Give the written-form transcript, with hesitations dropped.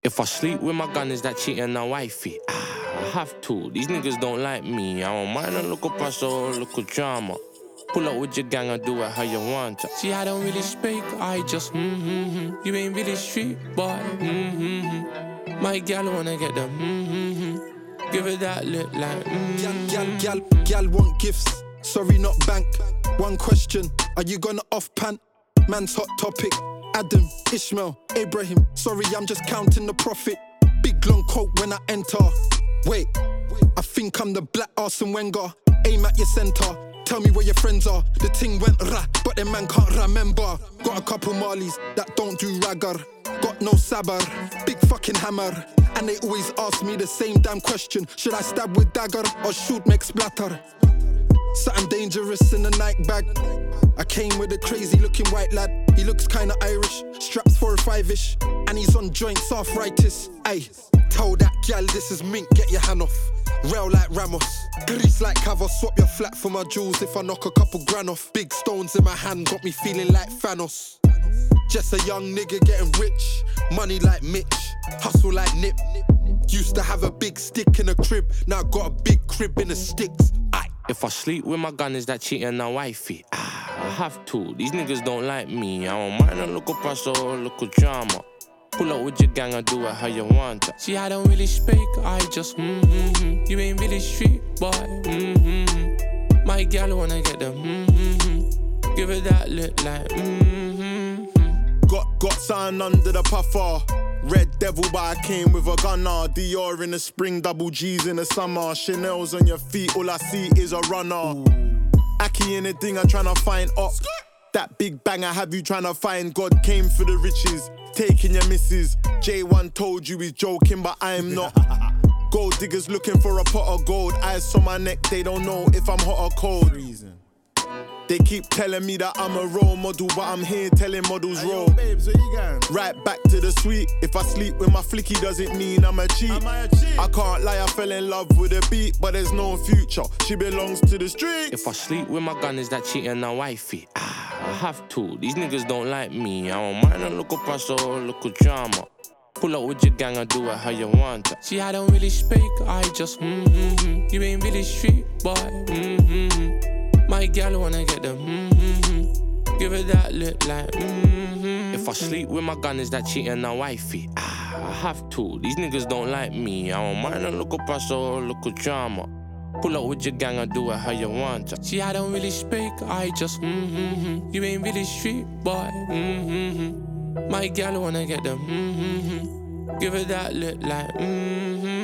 If I sleep with my gun, is that cheating on wifey? I have to. These niggas don't like me. I don't mind a little paso, a little drama. Pull up with your gang and do it how you want to. See, I don't really speak, I just You ain't really street boy. My gal wanna get them Give it that look like Gal want gifts. Sorry, not bank. One question, are you gonna off-pant? Man's hot topic. Adam, Ishmael, Abraham. Sorry, I'm just counting the profit. Big long coat when I enter. Wait, I think I'm the black Arsene Wenger. Aim at your centre. Tell me where your friends are. The ting went rah, but the man can't remember. Got a couple Marlies that don't do raggar. Got no sabar, big fucking hammer. And they always ask me the same damn question. Should I stab with dagger or shoot make splatter? Something dangerous in the night bag. I came with a crazy looking white lad. He looks kinda Irish, straps 4 or 5-ish. And he's on joints, arthritis. Ayy, tell that gal this is mink, get your hand off. Rail like Ramos, grease like Cava. Swap your flat for my jewels if I knock a couple grand off. Big stones in my hand got me feeling like Thanos. Just a young nigga getting rich. Money like Mitch, hustle like Nip. Used to have a big stick in a crib, now got a big crib in the sticks. Aye. If I sleep with my gun, is that cheating on wifey? I have to. These niggas don't like me. I don't mind a little paso, a little drama. Pull up with your gang and do it how you want to. See, I don't really speak, I just You ain't really street boy. My gal wanna get them Give it that look like Got something under the puffer. Red Devil, but I came with a gunner. Dior in the spring, double G's in the summer. Chanel's on your feet, all I see is a runner. Aki in the thing, I'm tryna find up. That big bang I have you tryna find. God came for the riches, taking your misses. J1 told you he's joking, but I'm not. Gold diggers looking for a pot of gold. Eyes on my neck, they don't know if I'm hot or cold. They keep telling me that I'm a role model, but I'm here telling models roll. Babes, where you going? Right back to the suite. If I sleep with my flicky, doesn't mean I'm a cheat. I can't lie, I fell in love with a beat, but there's no future. She belongs to the streets. If I sleep with my gun, is that cheating on wifey? I have to. These niggas don't like me. I don't mind a little paso, a little drama. Pull up with your gang and do it how you want to. See, I don't really speak, I just You ain't really street boy. My gal wanna get them Give it that look like If I sleep with my gun, is that cheating on wifey? I have to. These niggas don't like me. I don't mind a little paso, a little drama. Pull up with your gang and do it how you want to. See, I don't really speak, I just You ain't really street boy. My gal wanna get them Give it that look like